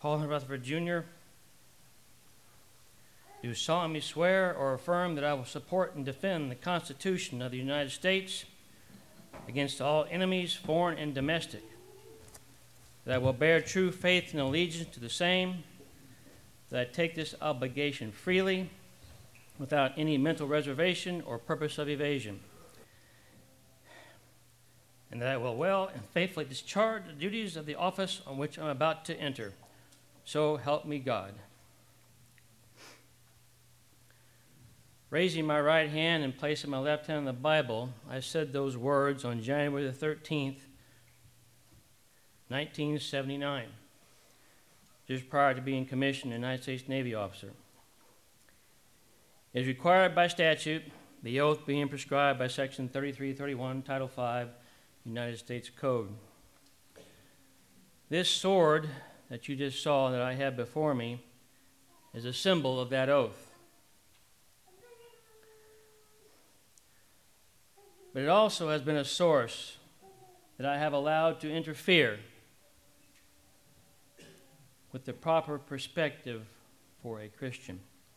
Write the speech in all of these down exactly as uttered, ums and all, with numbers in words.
Paul Rutherford, Junior, do solemnly swear or affirm that I will support and defend the Constitution of the United States against all enemies, foreign and domestic, that I will bear true faith and allegiance to the same, that I take this obligation freely, without any mental reservation or purpose of evasion, and that I will well and faithfully discharge the duties of the office on which I'm about to enter. So help me God. Raising my right hand and placing my left hand on the Bible, I said those words on January the thirteenth, nineteen seventy-nine, just prior to being commissioned a United States Navy officer. It is required by statute, the oath being prescribed by Section thirty-three thirty-one, Title five, United States Code. This sword that you just saw that I have before me is a symbol of that oath. But it also has been a source that I have allowed to interfere with the proper perspective for a Christian.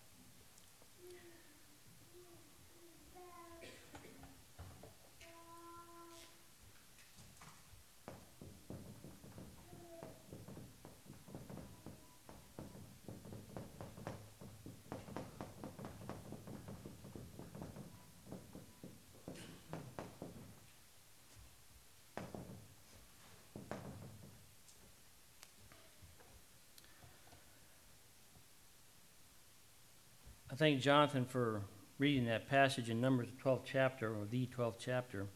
I thank Jonathan for reading that passage in Numbers, the twelfth chapter, or the twelfth chapter.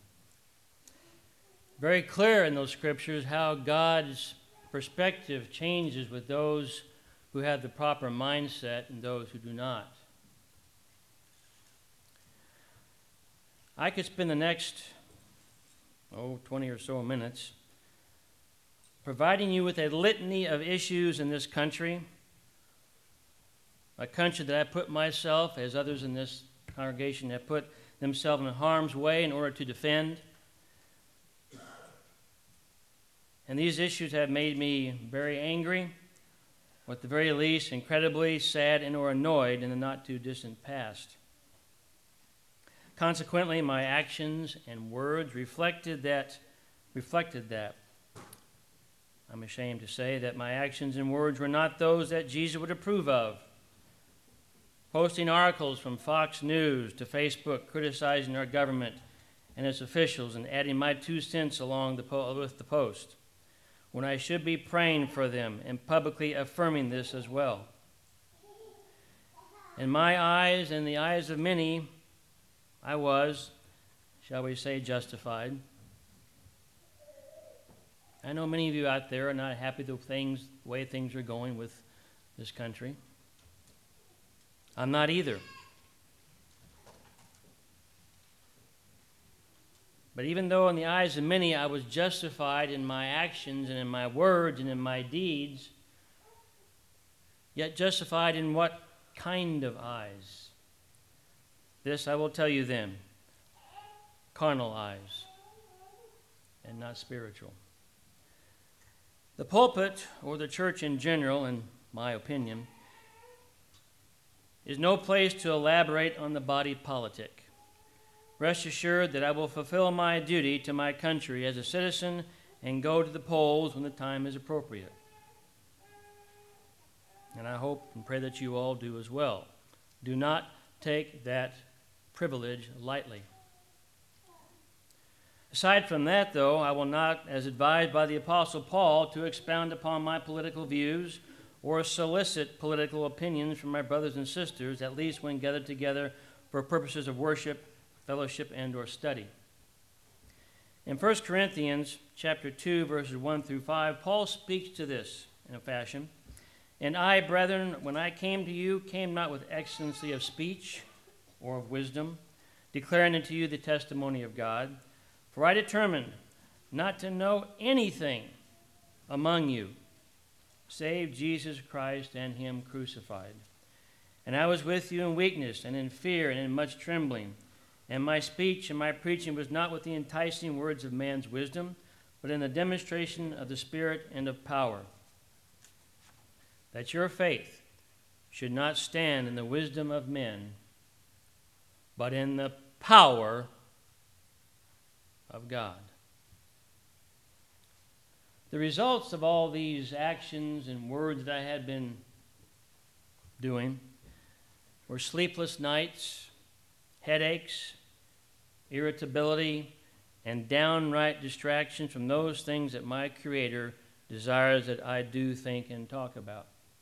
Very clear in those scriptures how God's perspective changes with those who have the proper mindset and those who do not. I could spend the next, oh, twenty or so minutes providing you with a litany of issues in this country, a country that I put myself, as others in this congregation have put themselves in harm's way in order to defend. And these issues have made me very angry, or at the very least, incredibly sad and or annoyed in the not-too-distant past. Consequently, my actions and words reflected that, reflected that. I'm ashamed to say that my actions and words were not those that Jesus would approve of. Posting articles from Fox News to Facebook criticizing our government and its officials and adding my two cents along the po- with the post, when I should be praying for them and publicly affirming this as well. In my eyes and the eyes of many, I was, shall we say, justified. I know many of you out there are not happy with things, the way things are going with this country. I'm not either. But even though in the eyes of many I was justified in my actions and in my words and in my deeds, yet justified in what kind of eyes? This I will tell you then, carnal eyes and not spiritual. The pulpit, or the church in general, in my opinion, is no place to elaborate on the body politic. Rest assured that I will fulfill my duty to my country as a citizen and go to the polls when the time is appropriate. And I hope and pray that you all do as well. Do not take that privilege lightly. Aside from that, though, I will not, as advised by the Apostle Paul, to expound upon my political views or solicit political opinions from my brothers and sisters, at least when gathered together for purposes of worship, fellowship, and or study. In First Corinthians chapter two, verses one through five, Paul speaks to this in a fashion. And I, brethren, when I came to you, came not with excellency of speech or of wisdom, declaring unto you the testimony of God. For I determined not to know anything among you, save Jesus Christ and him crucified. And I was with you in weakness and in fear and in much trembling. And my speech and my preaching was not with the enticing words of man's wisdom, but in the demonstration of the Spirit and of power. that your faith should not stand in the wisdom of men, but in the power of God. The results of all these actions and words that I had been doing were sleepless nights, headaches, irritability, and downright distractions from those things that my Creator desires that I do, think, and talk about.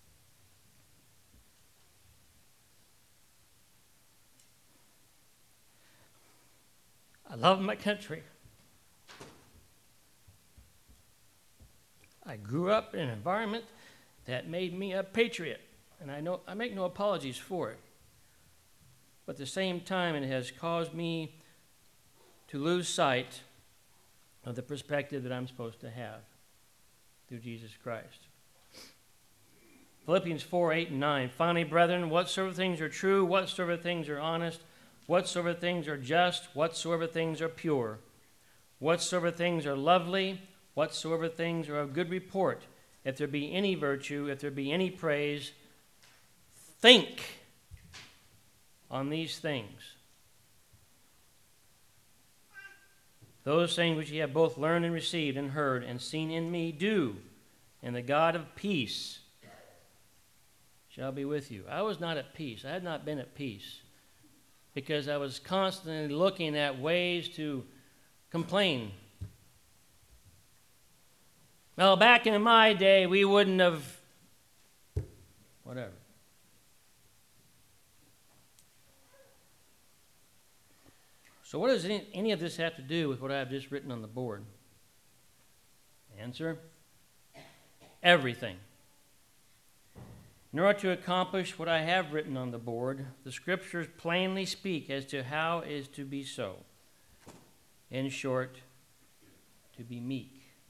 I love my country. I grew up in an environment that made me a patriot, and I know I make no apologies for it. But at the same time, it has caused me to lose sight of the perspective that I'm supposed to have through Jesus Christ. Philippians four, eight, and nine. Finally, brethren, whatsoever things are true, whatsoever things are honest, whatsoever things are just, whatsoever things are pure, whatsoever things are lovely, whatsoever things are of good report, if there be any virtue, if there be any praise, think on these things. Those things which ye have both learned and received and heard and seen in me, do, and the God of peace shall be with you. I was not at peace. I had not been at peace because I was constantly looking at ways to complain. Well, back in my day, we wouldn't have, whatever. So what does any, any of this have to do with what I have just written on the board? Answer, everything. In order to accomplish what I have written on the board, the Scriptures plainly speak as to how it is to be so. In short, to be meek.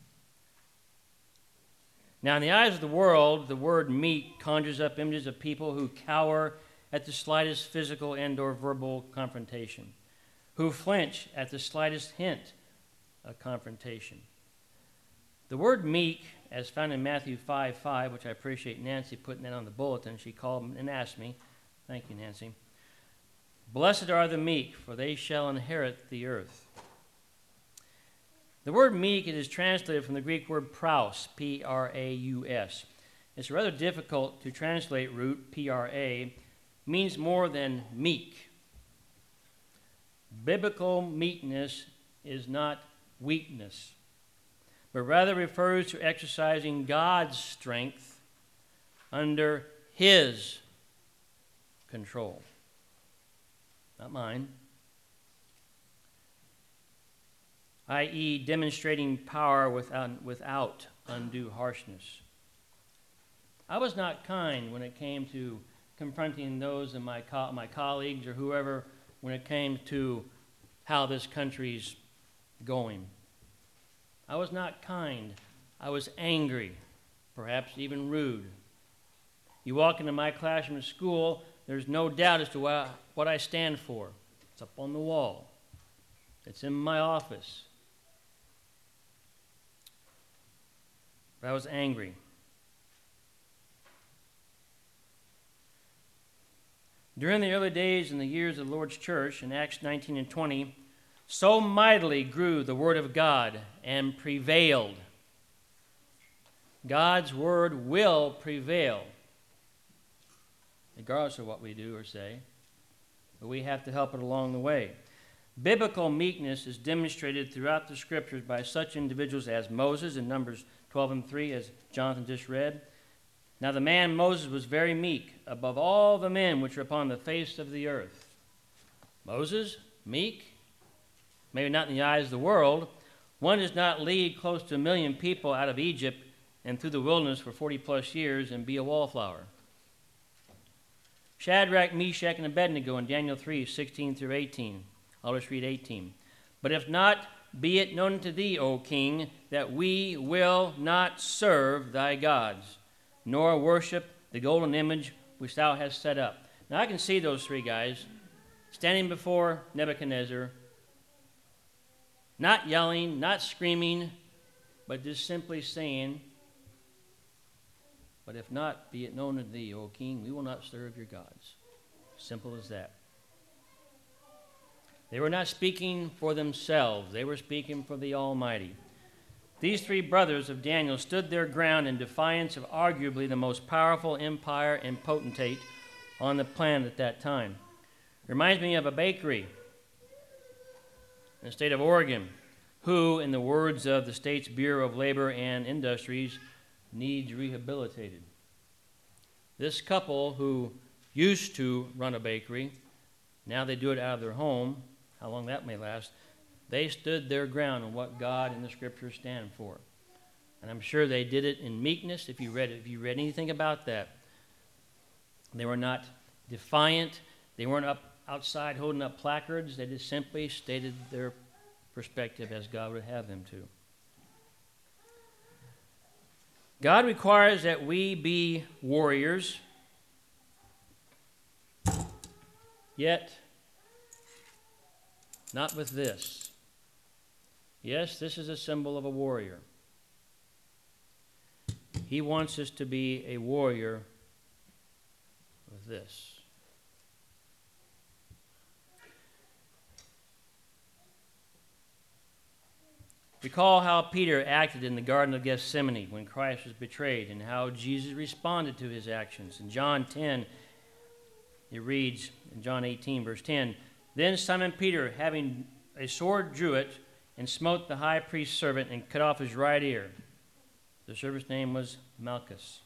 Now, in the eyes of the world, the word meek conjures up images of people who cower at the slightest physical and or verbal confrontation, who flinch at the slightest hint of confrontation. The word meek, as found in Matthew five five, which I appreciate Nancy putting that on the bulletin. She called and asked me. Thank you, Nancy. Blessed are the meek, for they shall inherit the earth. The word meek, it is translated from the Greek word praus, P R A U S. It's rather difficult to translate root, P R A, means more than meek. Biblical meekness is not weakness, but rather refers to exercising God's strength under His control, not mine, that is demonstrating power without, without undue harshness. I was not kind when it came to confronting those of my, co- my colleagues or whoever when it came to how this country's going. I was not kind. I was angry, perhaps even rude. You walk into my classroom at school, there's no doubt as to why, what I stand for. It's up on the wall. It's in my office. But I was angry. During the early days and the years of the Lord's church, in Acts nineteen and twenty, so mightily grew the word of God and prevailed. God's word will prevail, regardless of what we do or say, but we have to help it along the way. Biblical meekness is demonstrated throughout the Scriptures by such individuals as Moses in Numbers twelve and three, as Jonathan just read. Now the man Moses was very meek, above all the men which are upon the face of the earth. Moses, meek? Maybe not in the eyes of the world. One does not lead close to a million people out of Egypt and through the wilderness for forty plus years and be a wallflower. Shadrach, Meshach, and Abednego in Daniel three, sixteen through eighteen. I'll just read eighteen. But if not, be it known to thee, O king, that we will not serve thy gods, nor worship the golden image which thou hast set up. Now I can see those three guys standing before Nebuchadnezzar, not yelling, not screaming, but just simply saying, whatever But if not, be it known unto thee, O king, we will not serve your gods. Simple as that. They were not speaking for themselves. They were speaking for the Almighty. These three brothers of Daniel stood their ground in defiance of arguably the most powerful empire and potentate on the planet at that time. It reminds me of a bakery in the state of Oregon, who, in the words of the state's Bureau of Labor and Industries, needs rehabilitated. This couple, who used to run a bakery, now they do it out of their home, how long that may last, they stood their ground on what God and the Scriptures stand for. And I'm sure they did it in meekness. If you read it, if you read anything about that, they were not defiant. They weren't up outside holding up placards. They just simply stated their perspective as God would have them to. God requires that we be warriors, yet not with this. Yes, this is a symbol of a warrior. He wants us to be a warrior with this. Recall how Peter acted in the Garden of Gethsemane when Christ was betrayed and how Jesus responded to his actions. In John ten, it reads, in John eighteen, verse ten, Then Simon Peter, having a sword, drew it and smote the high priest's servant and cut off his right ear. The servant's name was Malchus.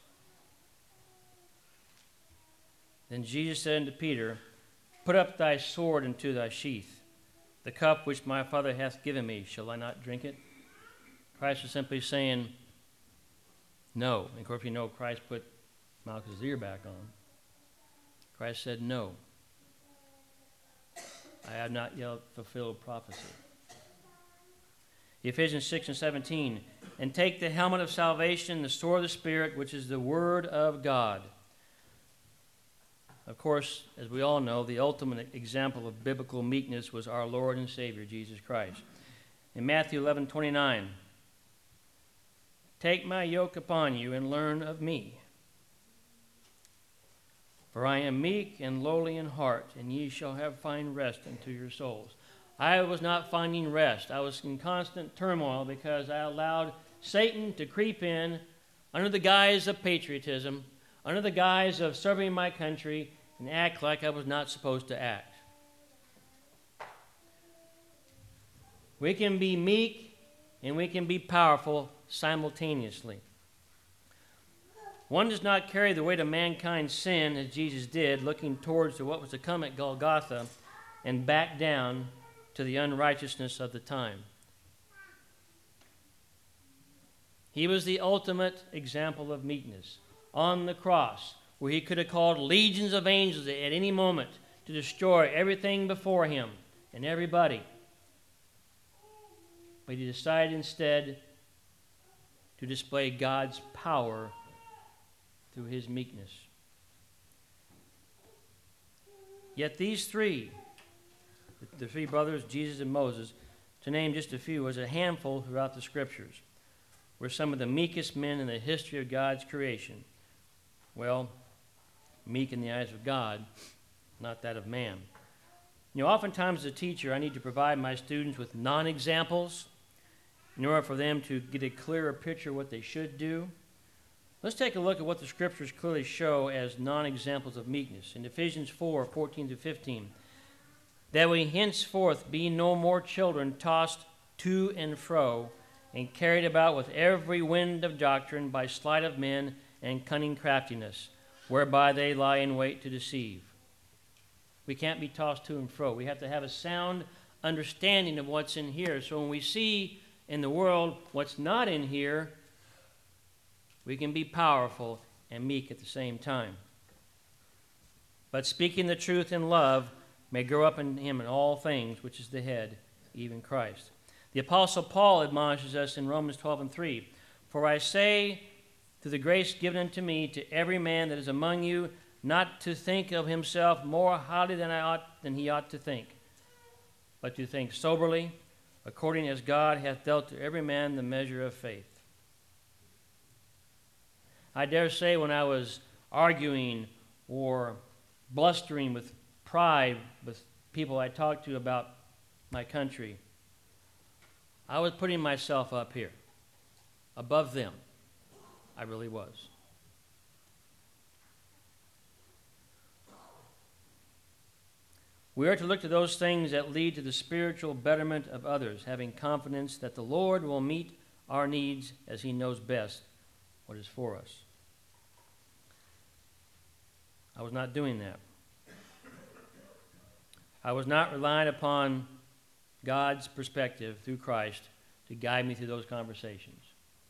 Then Jesus said unto Peter, Put up thy sword into thy sheath. The cup which my Father hath given me, shall I not drink it? Christ was simply saying, no. And of course, we know Christ put Malchus' ear back on. Christ said, no. I have not yet fulfilled prophecy. Ephesians six and seventeen, And take the helmet of salvation, the sword of the Spirit, which is the word of God. Of course, as we all know, the ultimate example of biblical meekness was our Lord and Savior, Jesus Christ. In Matthew eleven twenty-nine, Take my yoke upon you and learn of me. For I am meek and lowly in heart, and ye shall have fine rest unto your souls. I was not finding rest. I was in constant turmoil because I allowed Satan to creep in under the guise of patriotism, under the guise of serving my country, and act like I was not supposed to act. We can be meek and we can be powerful simultaneously. One does not carry the weight of mankind's sin as Jesus did, looking towards what was to come at Golgotha and back down to the unrighteousness of the time. He was the ultimate example of meekness on the cross, where he could have called legions of angels at any moment to destroy everything before him and everybody. But he decided instead to display God's power through his meekness. Yet these three, the three brothers, Jesus and Moses, to name just a few, was a handful throughout the Scriptures, were some of the meekest men in the history of God's creation. Well, meek in the eyes of God, not that of man. You know, oftentimes as a teacher, I need to provide my students with non-examples in order for them to get a clearer picture of what they should do. Let's take a look at what the Scriptures clearly show as non-examples of meekness. In Ephesians four, fourteen to fifteen, that we henceforth be no more children tossed to and fro and carried about with every wind of doctrine by sleight of men and cunning craftiness, whereby they lie in wait to deceive. We can't be tossed to and fro. We have to have a sound understanding of what's in here. So when we see in the world what's not in here, we can be powerful and meek at the same time. But speaking the truth in love may grow up in him in all things, which is the head, even Christ. The Apostle Paul admonishes us in Romans twelve and three, For I say, through the grace given unto me, to every man that is among you, not to think of himself more highly than I ought than he ought to think, but to think soberly, according as God hath dealt to every man the measure of faith. I dare say when I was arguing or blustering with pride with people I talked to about my country, I was putting myself up here, above them. I really was. We are to look to those things that lead to the spiritual betterment of others, having confidence that the Lord will meet our needs as He knows best what is for us. I was not doing that. I was not relying upon God's perspective through Christ to guide me through those conversations.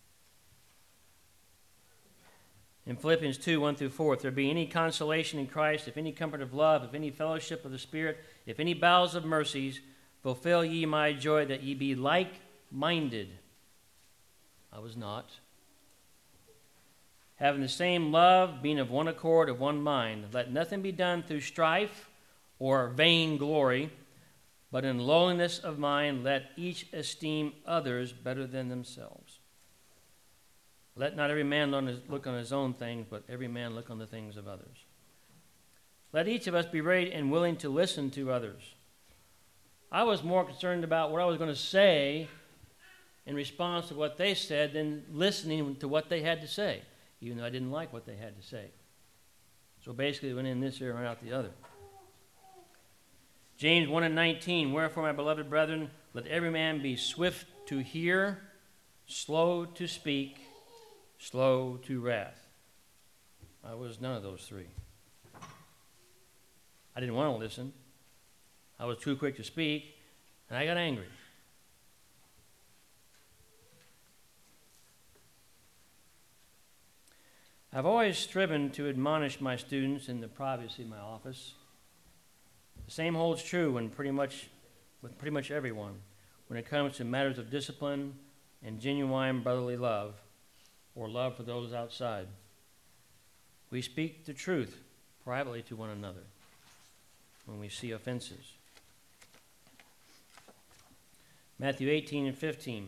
In Philippians two, one through four, if there be any consolation in Christ, if any comfort of love, if any fellowship of the Spirit, if any bowels of mercies, fulfill ye my joy, that ye be like-minded. I was not. Having the same love, being of one accord, of one mind. Let nothing be done through strife or vain glory, but in lowliness of mind let each esteem others better than themselves. Let not every man look on his own things, but every man look on the things of others. Let each of us be ready and willing to listen to others. I was more concerned about what I was going to say in response to what they said than listening to what they had to say, even though I didn't like what they had to say. So basically it went in this ear and out the other. James one and nineteen, wherefore, my beloved brethren, let every man be swift to hear, slow to speak, slow to wrath. I was none of those three. I didn't want to listen. I was too quick to speak, and I got angry. I've always striven to admonish my students in the privacy of my office. The same holds true when pretty much, with pretty much everyone when it comes to matters of discipline and genuine brotherly love, or love for those outside. We speak the truth privately to one another when we see offenses. Matthew eighteen and fifteen.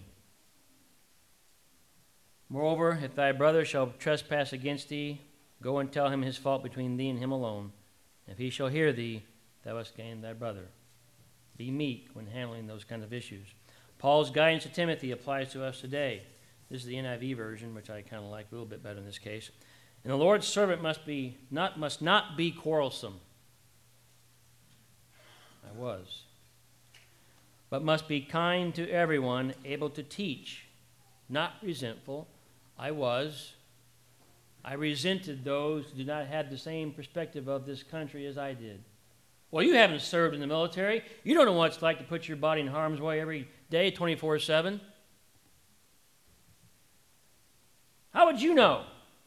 Moreover, if thy brother shall trespass against thee, go and tell him his fault between thee and him alone. If he shall hear thee, thou hast gained thy brother. Be meek when handling those kind of issues. Paul's guidance to Timothy applies to us today. This is the N I V version, which I kind of like a little bit better in this case. And the Lord's servant must be not must not be quarrelsome. I was. But must be kind to everyone, able to teach, not resentful. I was. I resented those who did not have the same perspective of this country as I did. Well, you haven't served in the military. You don't know what it's like to put your body in harm's way every day, twenty-four seven. How would you know?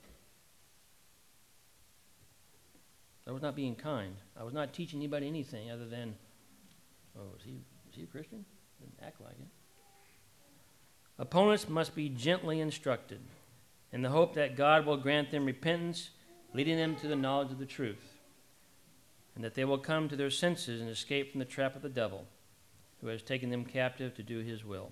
I was not being kind. I was not teaching anybody anything other than, oh, is he, is he a Christian? Didn't act like it. Opponents must be gently instructed in the hope that God will grant them repentance, leading them to the knowledge of the truth, and that they will come to their senses and escape from the trap of the devil, who has taken them captive to do his will.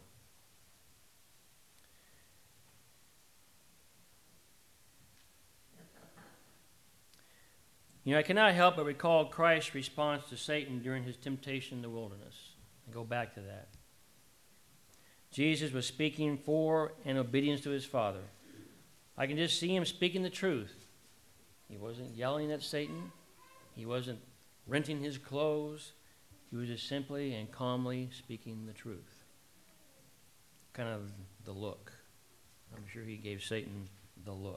You know, I cannot help but recall Christ's response to Satan during his temptation in the wilderness. I go back to that. Jesus was speaking for and obedience to his Father. I can just see him speaking the truth. He wasn't yelling at Satan. He wasn't renting his clothes. He was just simply and calmly speaking the truth. Kind of the look. I'm sure he gave Satan the look.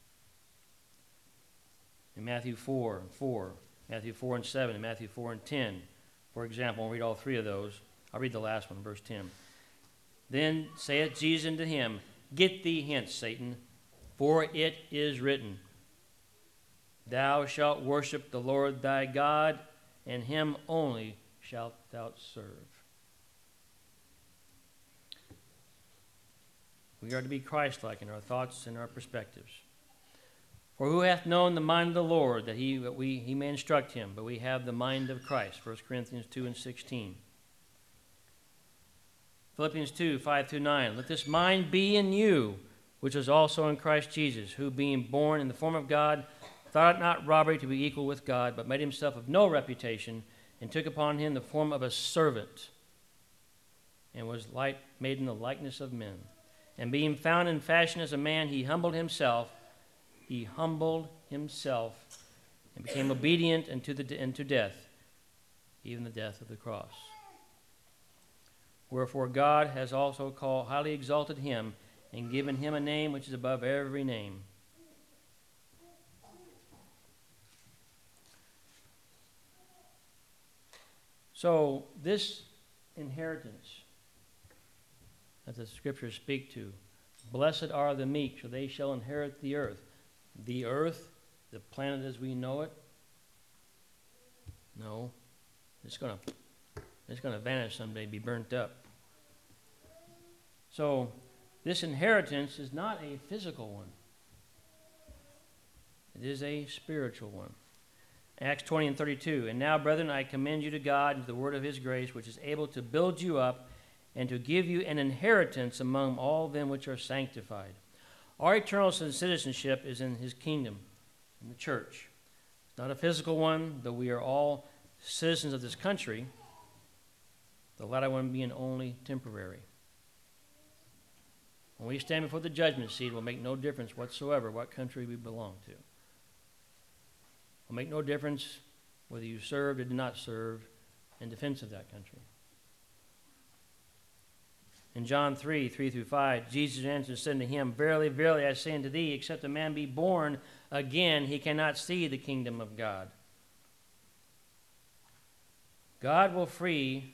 In Matthew four and four, Matthew four and seven, and Matthew four and ten, for example, I'll read all three of those. I'll read the last one, verse ten. Then saith Jesus unto him, Get thee hence, Satan, for it is written, Thou shalt worship the Lord thy God, and him only shalt thou serve. We are to be Christ-like in our thoughts and our perspectives. For who hath known the mind of the Lord, that he, that we, he may instruct him? But we have the mind of Christ, First Corinthians two and sixteen. Philippians two, five through nine. Let this mind be in you, which was also in Christ Jesus, who being born in the form of God, thought it not robbery to be equal with God, but made himself of no reputation, and took upon him the form of a servant, and was like, made in the likeness of men. And being found in fashion as a man, he humbled himself, he humbled himself, and became obedient unto, the, unto death, even the death of the cross. Wherefore God has also called, highly exalted him, and given him a name which is above every name. So this inheritance that the scriptures speak to, blessed are the meek, for they shall inherit the earth. The earth, the planet as we know it, no, it's going to it's going to vanish someday, be burnt up. So this inheritance is not a physical one. It is a spiritual one. Acts twenty and thirty-two, and now, brethren, I commend you to God and to the word of his grace, which is able to build you up and to give you an inheritance among all them which are sanctified. Our eternal citizenship is in his kingdom, in the church. It's not a physical one, though we are all citizens of this country, the latter one being only temporary. When we stand before the judgment seat, it will make no difference whatsoever what country we belong to. It will make no difference whether you served or did not serve in defense of that country. In John three, three through five, Jesus answered and said unto him, Verily, verily, I say unto thee, except a man be born again, he cannot see the kingdom of God. God will free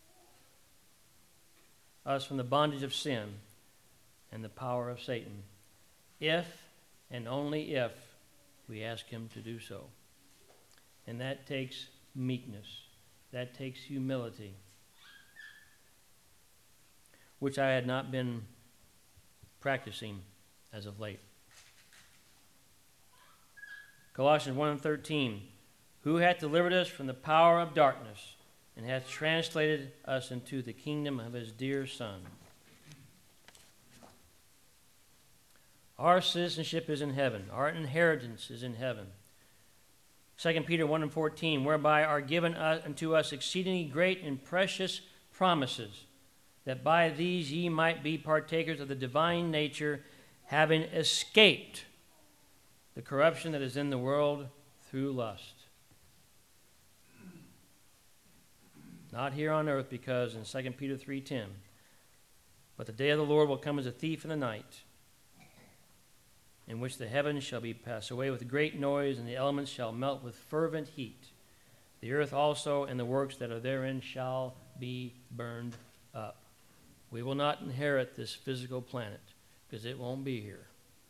us from the bondage of sin and the power of Satan, if and only if we ask him to do so. And that takes meekness. That takes humility, which I had not been practicing as of late. Colossians one and thirteen, who hath delivered us from the power of darkness and hath translated us into the kingdom of his dear Son. Our citizenship is in heaven. Our inheritance is in heaven. Second Peter one and fourteen, whereby are given unto us exceedingly great and precious promises, that by these ye might be partakers of the divine nature, having escaped the corruption that is in the world through lust. Not here on earth, because in Second Peter three ten, but the day of the Lord will come as a thief in the night, in which the heavens shall be passed away with great noise, and the elements shall melt with fervent heat. The earth also and the works that are therein shall be burned up. We will not inherit this physical planet, because it won't be here.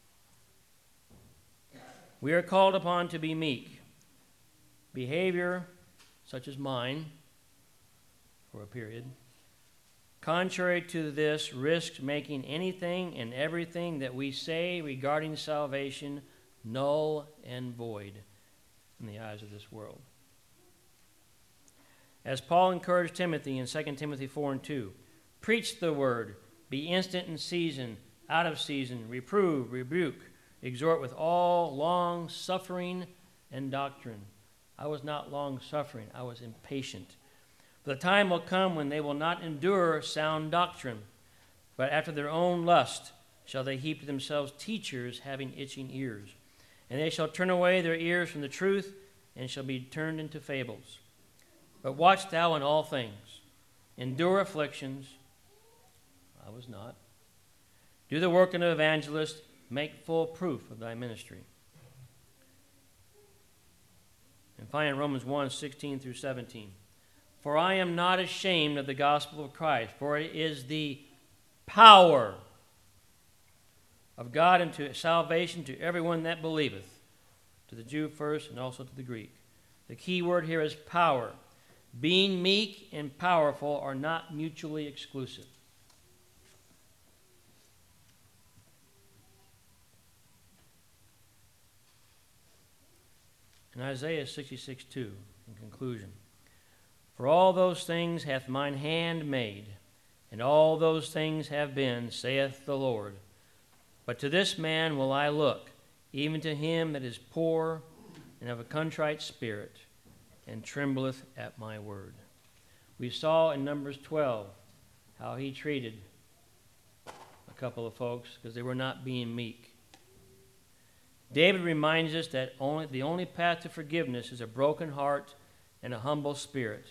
We are called upon to be meek. Behavior, such as mine, for a period, contrary to this, risks making anything and everything that we say regarding salvation null and void in the eyes of this world. As Paul encouraged Timothy in Second Timothy four and two, preach the word, be instant in season, out of season, reprove, rebuke, exhort with all long suffering and doctrine. I was not long suffering, I was impatient. For the time will come when they will not endure sound doctrine, but after their own lust shall they heap to themselves teachers having itching ears. And they shall turn away their ears from the truth, and shall be turned into fables. But watch thou in all things, endure afflictions. I was not. Do the work of an evangelist, make full proof of thy ministry. And finally, Romans one, sixteen through seventeen. For I am not ashamed of the gospel of Christ, for it is the power of God unto salvation to everyone that believeth, to the Jew first and also to the Greek. The key word here is power. Being meek and powerful are not mutually exclusive. In Isaiah sixty-six two, in conclusion, for all those things hath mine hand made, and all those things have been, saith the Lord. But to this man will I look, even to him that is poor and of a contrite spirit, and trembleth at my word. We saw in Numbers twelve how he treated a couple of folks because they were not being meek. David reminds us that only, the only path to forgiveness is a broken heart and a humble spirit.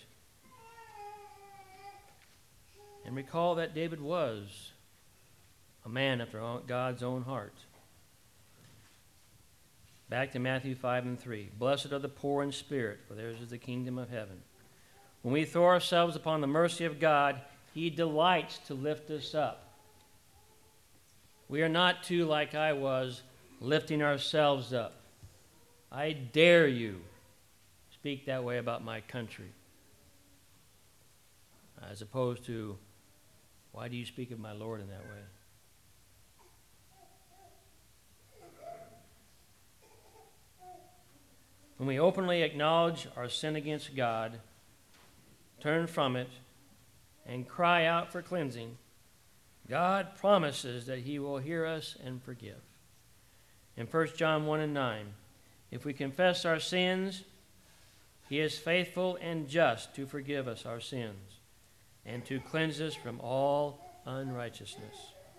And recall that David was a man after God's own heart. Back to Matthew five and three. Blessed are the poor in spirit, for theirs is the kingdom of heaven. When we throw ourselves upon the mercy of God, he delights to lift us up. We are not to, like I was, lifting ourselves up. I dare you speak that way about my country. As opposed to, why do you speak of my Lord in that way? When we openly acknowledge our sin against God, turn from it, and cry out for cleansing, God promises that he will hear us and forgive. In First John one and nine, if we confess our sins, he is faithful and just to forgive us our sins and to cleanse us from all unrighteousness.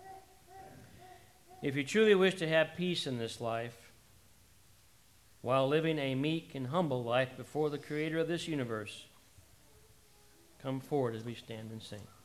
If you truly wish to have peace in this life, while living a meek and humble life before the Creator of this universe, come forward as we stand and sing.